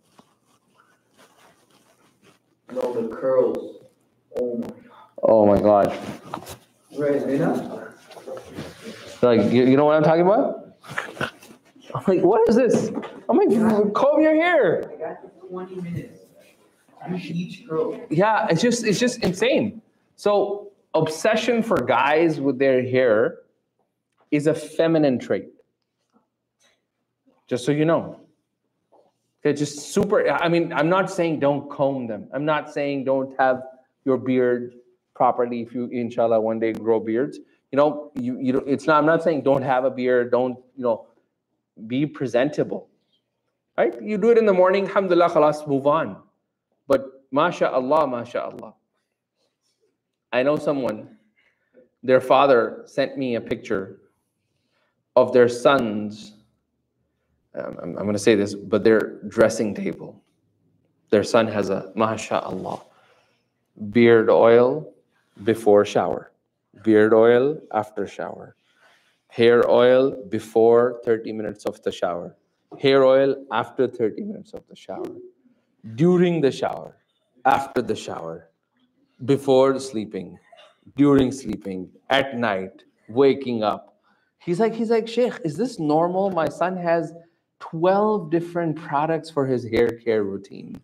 No, the curls. Oh my. Oh my God. Right, Zena? Like, you, you know what I'm talking about? I'm like, what is this? I'm like, comb your hair. I got twenty minutes. Each curl. Yeah, it's just it's just insane. So obsession for guys with their hair is a feminine trait. Just so you know. They're just super, I mean, I'm not saying don't comb them. I'm not saying don't have your beard properly if you, inshallah, one day grow beards. You know, you, you don't, it's not, I'm not saying don't have a beard, don't, you know, be presentable. Right? You do it in the morning, alhamdulillah, khalas, move on. But masha'Allah, masha'Allah. I know someone, their father sent me a picture of their son's, um, I'm, I'm going to say this, but their dressing table. Their son has a, masha'Allah, beard oil before shower, beard oil after shower, hair oil before thirty minutes of the shower, hair oil after thirty minutes of the shower, during the shower, after the shower, before sleeping, during sleeping, at night, waking up. He's like, he's like, Sheikh, is this normal? My son has twelve different products for his hair care routine.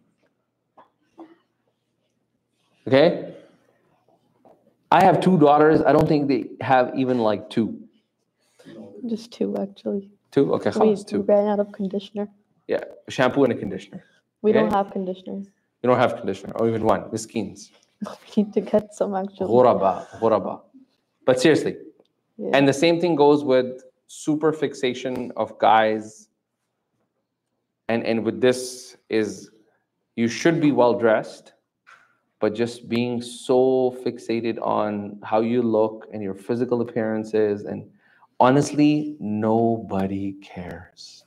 Okay? I have two daughters. I don't think they have even like two. Just two, actually. Two? Okay, We, khalas, we two. ran out of conditioner. Yeah, shampoo and a conditioner. We don't Okay. have conditioners. You don't have conditioner, or even one. Miskins. We need to get some, actually. Ghuraba, ghuraba. But seriously, Yeah. and the same thing goes with super fixation of guys. And, and with this is, you should be well dressed, but just being so fixated on how you look and your physical appearances and Honestly, nobody cares.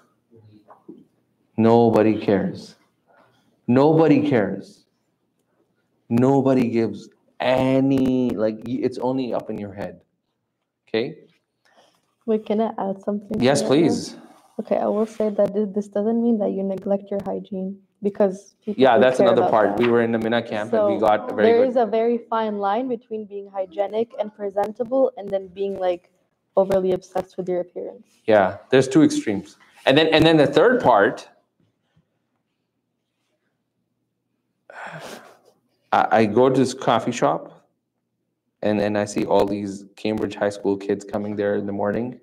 Nobody cares. Nobody cares. Nobody gives any, like, it's only up in your head. Okay? Wait, can I add something? to Yes, that, please. though? Okay, I will say that thi- this doesn't mean that you neglect your hygiene because people Yeah, do that's care another about part. that. We were in the Mina camp and we So got a very there good. is a very fine line between being hygienic and presentable and then being like overly obsessed with your appearance. Yeah, there's two extremes. And then and then the third part, I, I go to this coffee shop and then I see all these Cambridge high school kids coming there in the morning.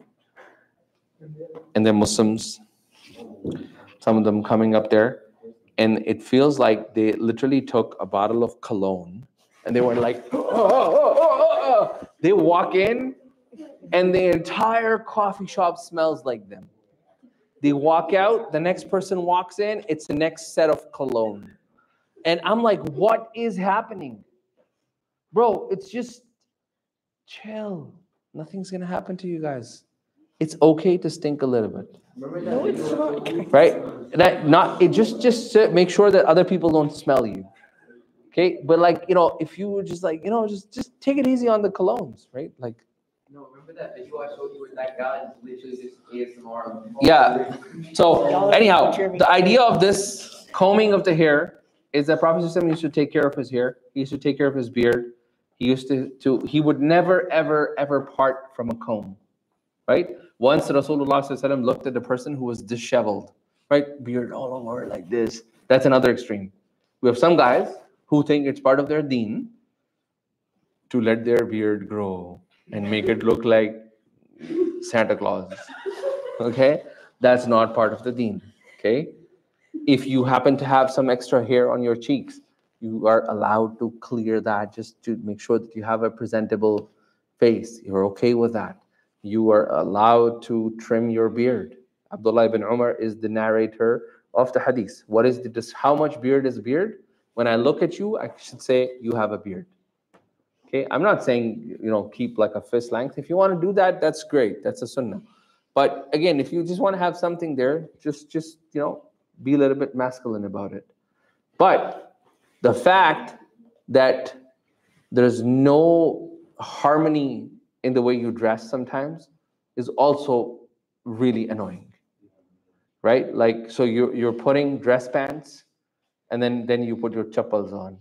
And they're Muslims. Some of them coming up there. And it feels like they literally took a bottle of cologne and they were like, oh, oh, oh, oh, oh. They walk in and the entire coffee shop smells like them. They walk out, the next person walks in, it's the next set of cologne. And I'm like, what is happening? Bro, it's just chill. Nothing's gonna happen to you guys. It's okay to stink a little bit. No, it's not. Right? That not it just just to make sure that other people don't smell you. Okay? But like, you know, if you were just like, you know, just just take it easy on the colognes, right? Like, No, remember that video I showed you with that guy? It's literally just A S M R. yeah. So anyhow, the idea of this combing of the hair is that Prophet ﷺ used to take care of his hair. He used to take care of his beard. He used to, to he would never, ever, ever part from a comb. Right? Once Rasulullah ﷺ looked at a person who was disheveled, right? Beard all over like this. That's another extreme. We have some guys who think it's part of their deen to let their beard grow and make it look like Santa Claus. Okay? That's not part of the deen. Okay? If you happen to have some extra hair on your cheeks, you are allowed to clear that just to make sure that you have a presentable face. You're okay with that. You are allowed to trim your beard. Abdullah ibn Umar is the narrator of the hadith. What is the, this, how much beard is beard? When I look at you, I should say you have a beard. Okay, I'm not saying, you know, keep like a fist length. If you want to do that, that's great. That's a sunnah. But again, if you just want to have something there, just, just, you know, be a little bit masculine about it. But the fact that there's no harmony in the way you dress sometimes is also really annoying, right? Like, so you're, you're putting dress pants and then, then you put your chappals on.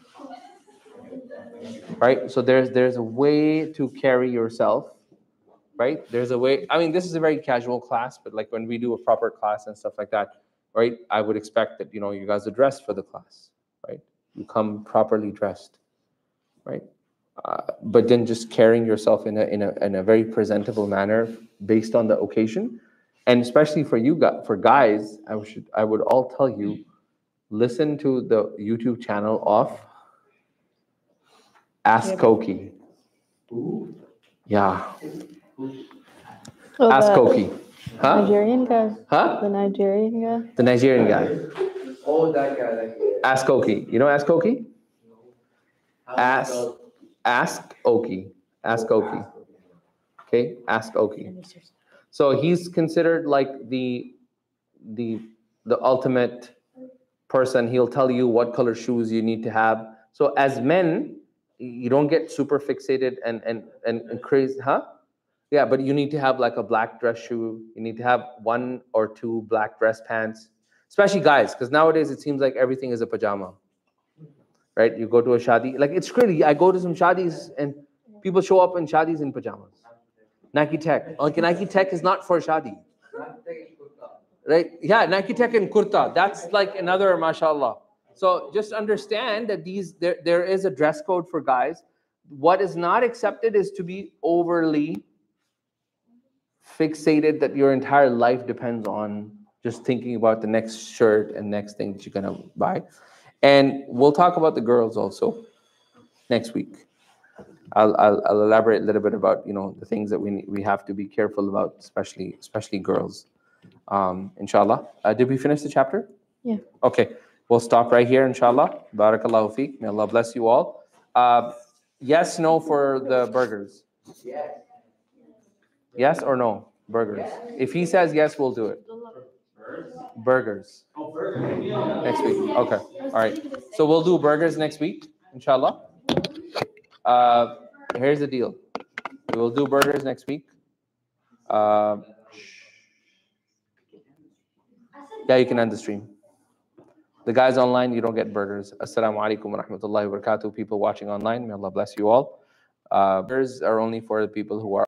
Right? So there's there's a way to carry yourself, right? There's a way. I mean, this is a very casual class, but like when we do a proper class and stuff like that, right? I would expect that, you know, you guys are dressed for the class, right? You come properly dressed, right? Uh, but then just carrying yourself in a in a in a very presentable manner based on the occasion, and especially for you guys, for guys, I should I would all tell you, listen to the YouTube channel of Ask Koki. Yeah. Oh, Ask the Koki. Huh? Nigerian guy. Huh? The Nigerian guy. The Nigerian guy. Oh, that guy. That guy. Ask Koki. You know Ask Koki? Ask Ask Oki. Ask Oki. Okay? Ask Oki. So he's considered like the the the ultimate person. He'll tell you what color shoes you need to have. So as men, you don't get super fixated and and and, and crazy, huh? Yeah, but you need to have like a black dress shoe. You need to have one or two black dress pants, especially guys, because nowadays it seems like everything is a pajama, right? You go to a shadi, like it's crazy. I go to some shadis and people show up in shadis in pajamas. Nike Tech, like Nike Tech is not for shadi, right? Yeah, Nike Tech and kurta. That's like another mashallah. So just understand that these there, there is a dress code for guys. What is not accepted is to be overly fixated that your entire life depends on just thinking about the next shirt and next thing that you're gonna buy. And we'll talk about the girls also next week. I'll, I'll, I'll elaborate a little bit about, you know, the things that we we have to be careful about, especially especially girls. Um, inshallah. Uh, did we finish the chapter? Yeah. Okay. We'll stop right here, inshallah. Barakallahu feek. May Allah bless you all. Uh, yes, no for the burgers. Yeah. Yes or no? Burgers. If he says yes, we'll do it. Burgers. Next week. Okay. All right. So we'll do burgers next week, inshallah. Uh, here's the deal. We will do burgers next week. Uh, yeah, you can end the stream. The guys online, you don't get burgers. Assalamu alaikum wa rahmatullahi wa barakatuh. People watching online, may Allah bless you all. Uh, burgers are only for the people who are